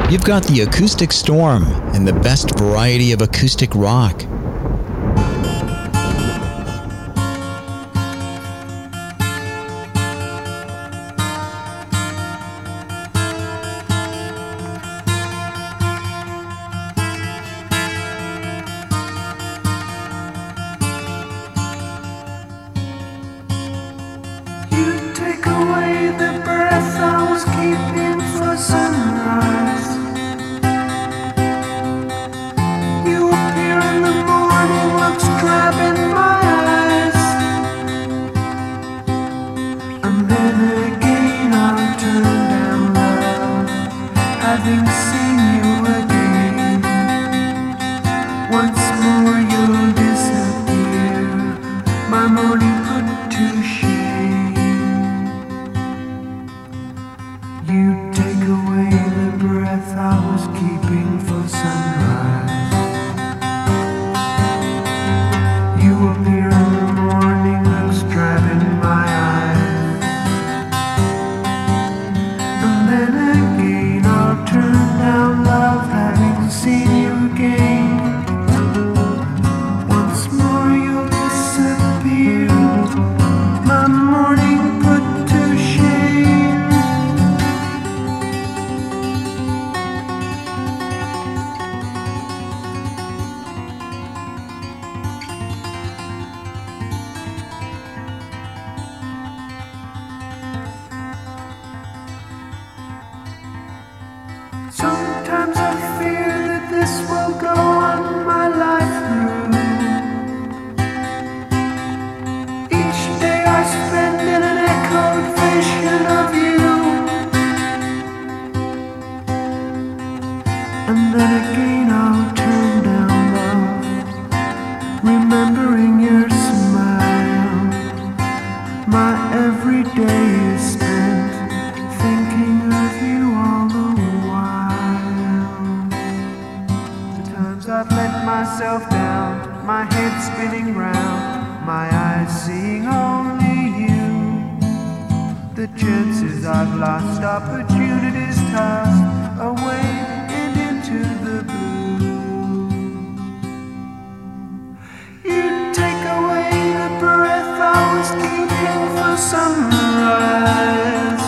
You've got the Acoustic Storm and the best variety of acoustic rock. You take away the breath I was keeping for sunrise. You appear in the morning, looks drab in my eyes. And then again I'll turn down love, having seen you again. Once more you'll disappear, my morning put to shame. You take away the breath I was keeping for sunrise. You appear in the morning, looks drab in my eyes. And then again I'll turn down love, having seen you again. Once more you'll disappear, my morning put to shame. Sometimes I fear that this will go on my life through. Each day I spend in an echoed vision of you. And then again I'll turn down love, remembering your smile. My every day is spent thinking of you all the while. The times I've let myself down, my head spinning round, my eyes seeing only you. The chances I've lost, opportunities tossed away and into the blue. You take away the breath I was keeping for sunrise.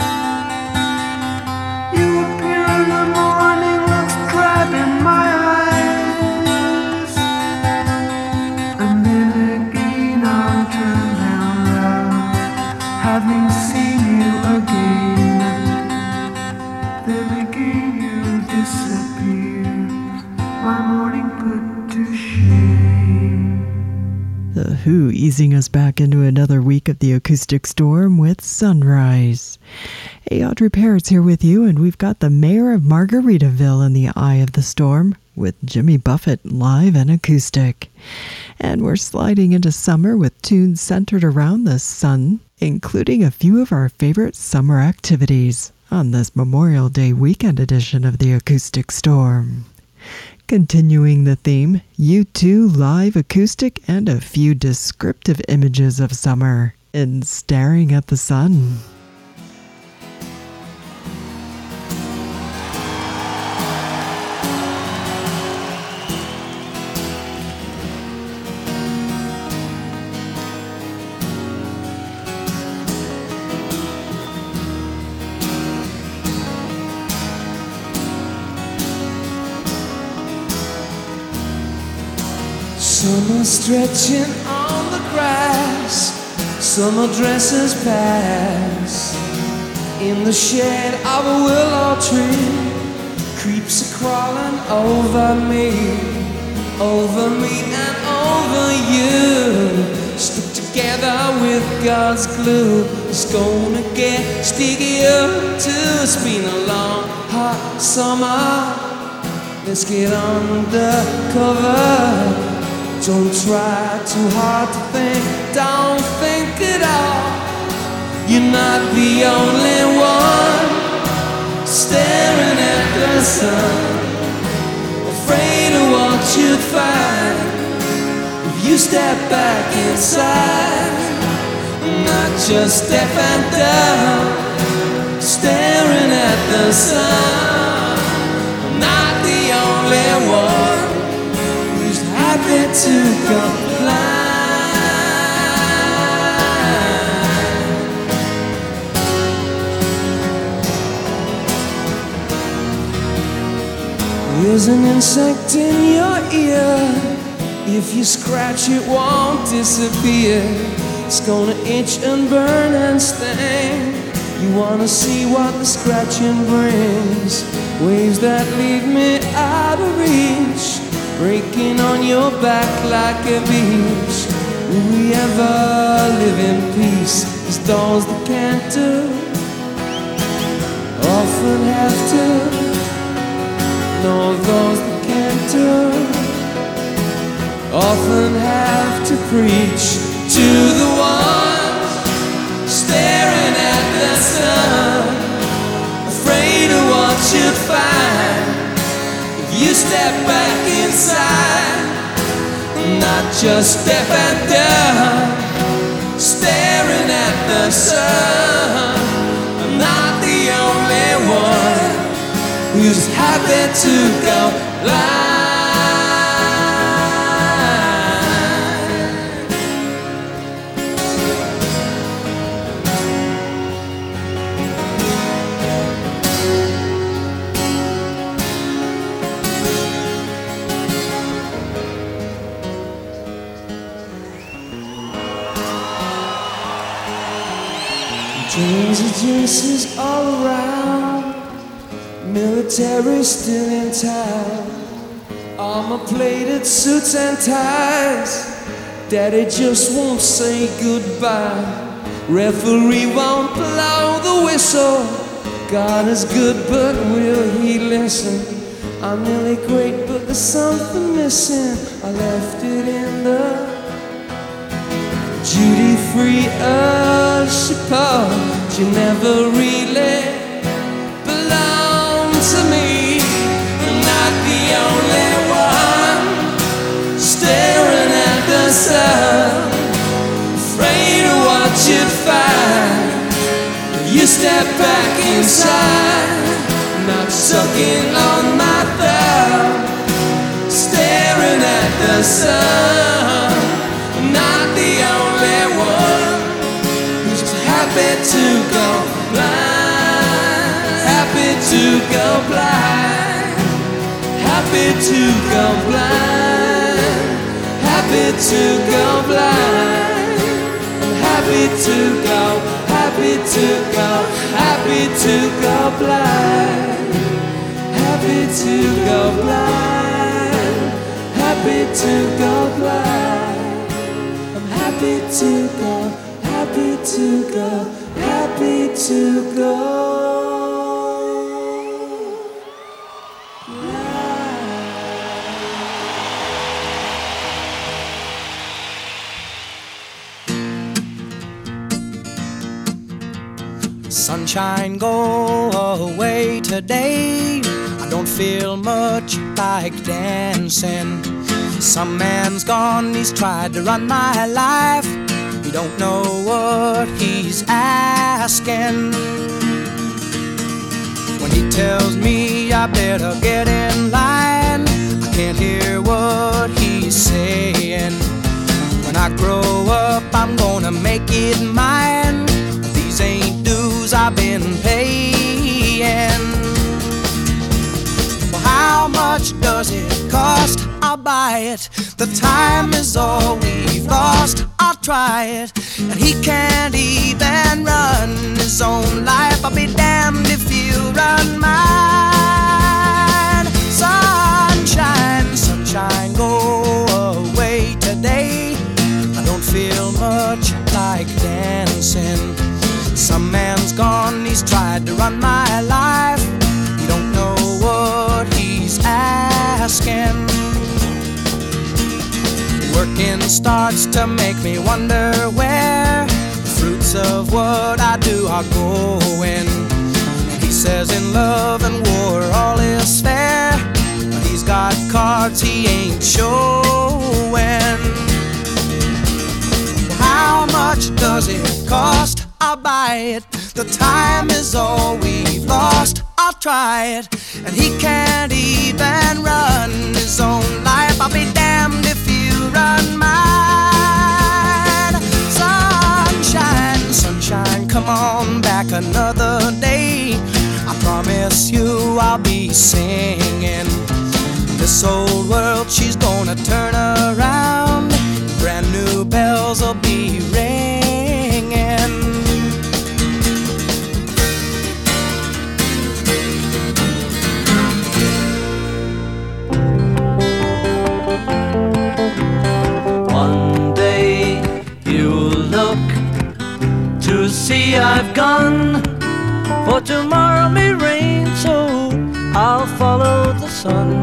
You appear in the morning, looks drab in my eyes. And then again I'll turn down love, having seen you again. Then again you disappear, my morning put to shame. The Who easing us back into another week of the Acoustic Storm with Sunrise. Hey, Audrey Parrott's here with you, and we've got the mayor of Margaritaville in the eye of the storm with Jimmy Buffett live and acoustic. And we're sliding into summer with tunes centered around the sun, including a few of our favorite summer activities on this Memorial Day weekend edition of the Acoustic Storm. Continuing the theme, U2 live acoustic and a few descriptive images of summer in Staring at the Sun. Summer stretching on the grass, summer dresses pass. In the shade of a willow tree, creeps are crawling over me and over you. Stuck together with God's glue, it's gonna get stickier too. It's been a long, hot summer. Let's get under cover. Don't try too hard to think, don't think at all. You're not the only one staring at the sun, afraid of what you'd find if you step back inside. Not just deaf and dumb, staring at the sun. There's an insect in your ear. If you scratch it won't disappear. It's gonna itch and burn and sting. You wanna see what the scratching brings. Waves that leave me out of reach, breaking on your back like a beach. Will we ever live in peace? As those that can't do often have to. No, those that can't do often have to preach to the ones staring at the sun, afraid of what you'd find if you step back inside. Not just deaf and dumb, staring at the sun. I'm not the only one who's happy to go blind. Dreams of juices all around, military still in town, armor-plated suits and ties. Daddy just won't say goodbye. Referee won't blow the whistle. God is good, but will he listen? I'm really great, but there's something missing. I left it in the duty-free shipper. She never really belonged to me. I'm not the only one staring at the sun, afraid of what you'd find if you step back inside. Not sucking on my thumb, staring at the sun. I'm not the only one who's happy to go blind, happy to go blind, happy to go blind, happy to go blind. I'm happy to go, happy to go, happy to go blind, happy to go blind, happy to go blind. I'm happy to go, happy to go, happy to go. Sunshine, go away today. I don't feel much like dancing. Some man's gone, he's tried to run my life. He don't know what he's asking. When he tells me I better get in line, I can't hear what he's saying. When I grow up, I'm gonna make it mine. These ain't dues I've been paying. Well, how much does it cost? I'll buy it. The time is all we've lost. I'll try it. And he can't even run his own life. I'll be damned if you run mine. Sunshine, sunshine, go away today. I don't feel much like dancing. Some man's gone, he's tried to run my life. You don't know what he's asking. Working starts to make me wonder where the fruits of what I do are going. And he says in love and war all is fair, but he's got cards he ain't showing. How much does it cost? I'll buy it. The time is all we've lost. I'll try it. And he can't even run his own life. I'll be damned if you run mine. Sunshine, sunshine, come on back another day. I promise you I'll be singing. This old world, she's gonna turn around. Brand new bells will be ringing. One day you'll look to see I've gone, for tomorrow may rain, so I'll follow the sun.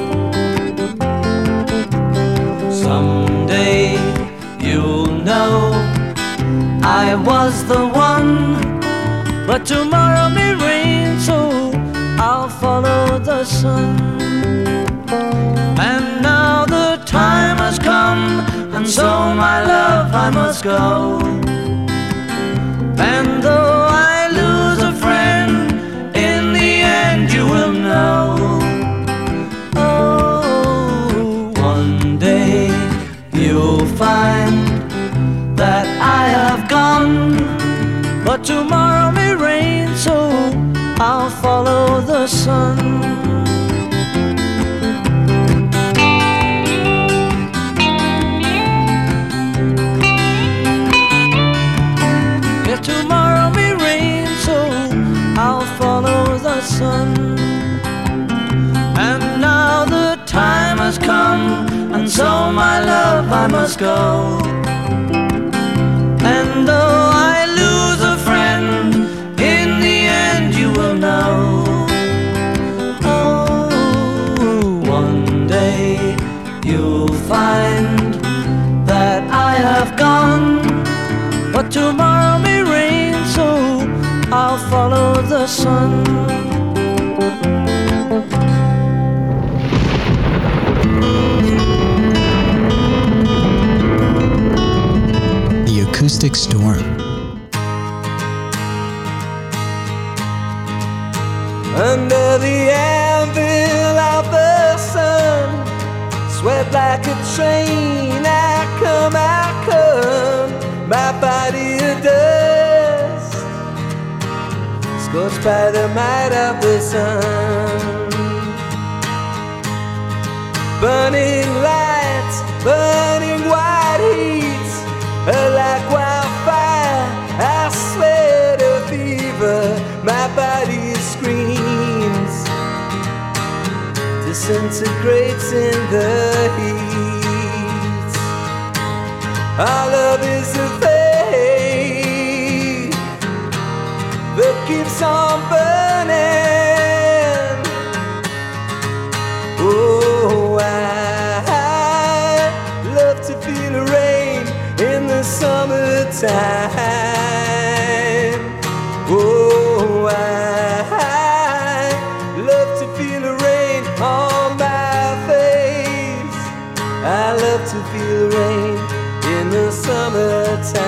Someday you'll know I was the one, but tomorrow may rain, so I'll follow the sun. And now the time has come, and so my love I must go. And though I lose a friend, in the end you will know. Oh, one day you'll find that I have gone, but tomorrow may rain, so I'll follow the sun. Tomorrow may rain, so I'll follow the sun. And now the time has come, and so my love I must go. And though I lose a friend, in the end you will know. Oh, one day you'll find that I have gone, but tomorrow may rain, so I'll follow the sun. The Acoustic Storm. Under the anvil of the sun, swept like a train, I come, my body a dust, scorched by the might of the sun. Burning lights, burning white heat, like wildfire, I sweat a fever, my body screams, disintegrates in the heat. Our love is a flame that keeps on burning. Oh, I love to feel the rain in the summertime. Oh, I love to feel the rain on my face. I love to feel the rain in the summertime.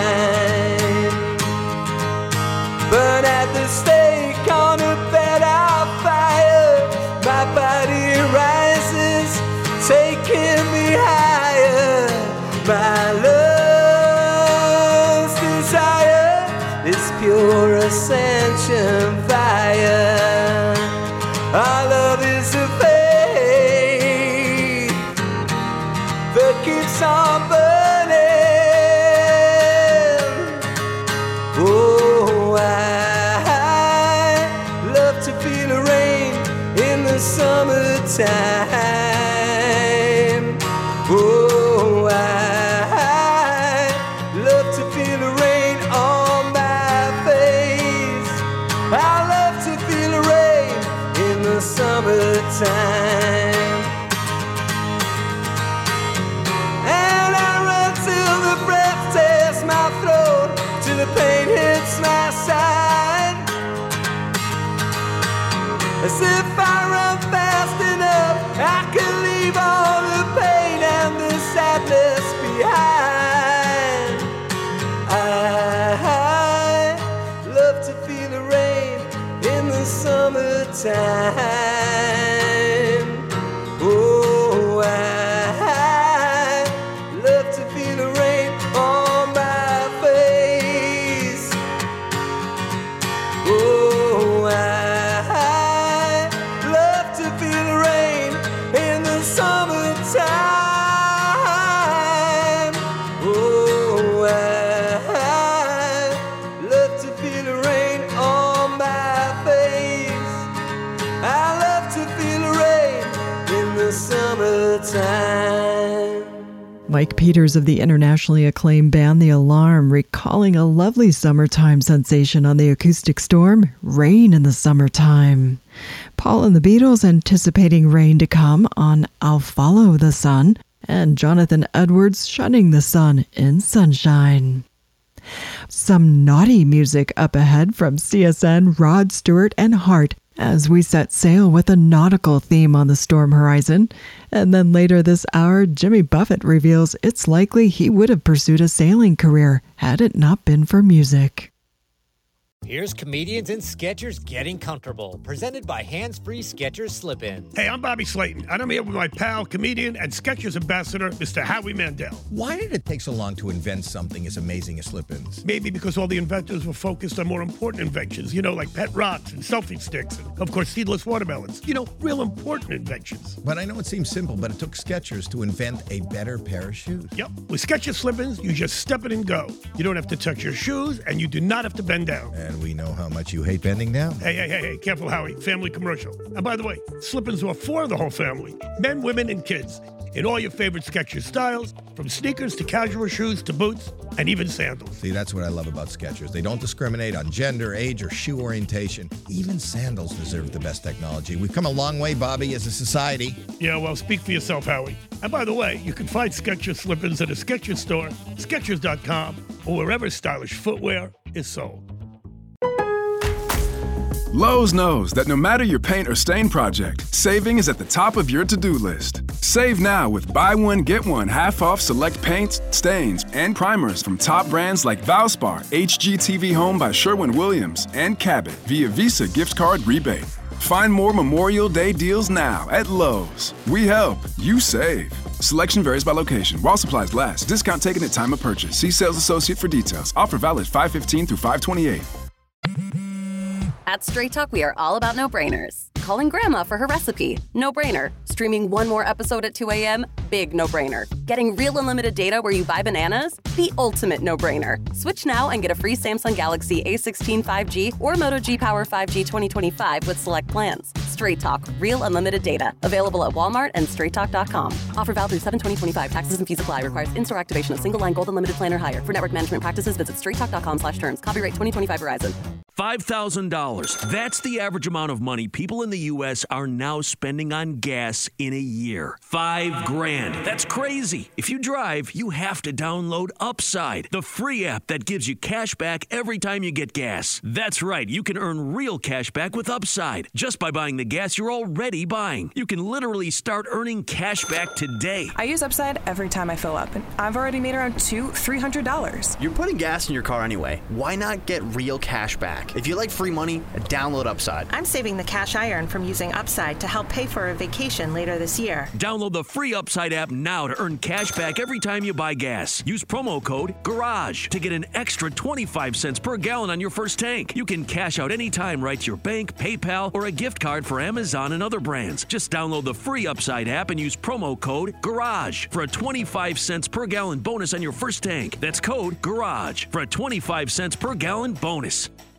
Burn at the stake on a bed of fire, my body rises, taking me higher. My love's desire is pure ascension fire. Our love is a faith that keeps on burning. Oh, I love to feel the rain in the summertime. Oh, I love to feel the rain on my face. I love to feel the rain in the summertime. And I run till the breath tears my throat, till the pain hits my side. As if I run fast enough, I can leave all the pain and the sadness behind. I love to feel the rain in the summertime. Oh, I love to feel the rain on my face. Oh, I love to feel the rain in the Mike Peters of the internationally acclaimed band The Alarm, recalling a lovely summertime sensation on the Acoustic Storm, Rain in the Summertime. Paul and the Beatles anticipating rain to come on I'll Follow the Sun, and Jonathan Edwards shunning the sun in Sunshine. Some naughty music up ahead from CSN, Rod Stewart, and Hart as we set sail with a nautical theme on the storm horizon. And then later this hour, Jimmy Buffett reveals it's likely he would have pursued a sailing career had it not been for music. Here's Comedians and Sketchers Getting Comfortable, presented by Hands Free Skechers Slip-In. Hey, I'm Bobby Slayton, and I'm here with my pal, comedian, and Skechers ambassador, Mr. Howie Mandel. Why did it take so long to invent something as amazing as slip-ins? Maybe because all the inventors were focused on more important inventions, like pet rocks and selfie sticks, and, of course, seedless watermelons. Real important inventions. But I know it seems simple, but it took Skechers to invent a better pair of shoes. Yep. With Skechers Slip-ins, you just step it and go. You don't have to touch your shoes, and you do not have to bend down. And we know how much you hate bending down. Hey, careful, Howie. Family commercial. And by the way, Slip-ins are for the whole family. Men, women, and kids. In all your favorite Skechers styles, from sneakers to casual shoes to boots, and even sandals. See, that's what I love about Skechers. They don't discriminate on gender, age, or shoe orientation. Even sandals deserve the best technology. We've come a long way, Bobby, as a society. Yeah, well, speak for yourself, Howie. And by the way, you can find Skechers Slip-ins at a Skechers store, Skechers.com, or wherever stylish footwear is sold. Lowe's knows that no matter your paint or stain project, saving is at the top of your to-do list. Save now with buy one, get one half off select paints, stains, and primers from top brands like Valspar, HGTV Home by Sherwin-Williams, and Cabot via Visa gift card rebate. Find more Memorial Day deals now at Lowe's. We help, you save. Selection varies by location. While supplies last. Discount taken at time of purchase. See sales associate for details. Offer valid 5/15 through 5/28. At Straight Talk, we are all about no-brainers. Calling Grandma for her recipe? No-brainer. Streaming one more episode at 2 a.m.? Big no-brainer. Getting real unlimited data where you buy bananas? The ultimate no-brainer. Switch now and get a free Samsung Galaxy A16 5G or Moto G Power 5G 2025 with select plans. Straight Talk. Real unlimited data. Available at Walmart and straighttalk.com. Offer valid through 7/20/25. Taxes and fees apply. Requires in-store activation of single-line gold unlimited plan or higher. For network management practices, visit straighttalk.com/terms. Copyright 2025 Verizon. $5,000. That's the average amount of money people in the U.S. are now spending on gas in a year. $5,000. That's crazy. If you drive, you have to download Upside, the free app that gives you cash back every time you get gas. That's right. You can earn real cash back with Upside just by buying the gas you're already buying. You can literally start earning cash back today. I use Upside every time I fill up, and I've already made around $300. You're putting gas in your car anyway. Why not get real cash back? If you like free money, download Upside. I'm saving the cash I earn from using Upside to help pay for a vacation later this year. Download the free Upside app now to earn cash back every time you buy gas. Use promo code GARAGE to get an extra 25 cents per gallon on your first tank. You can cash out anytime right to your bank, PayPal, or a gift card for Amazon and other brands. Just download the free Upside app and use promo code GARAGE for a 25 cents per gallon bonus on your first tank. That's code GARAGE for a 25 cents per gallon bonus.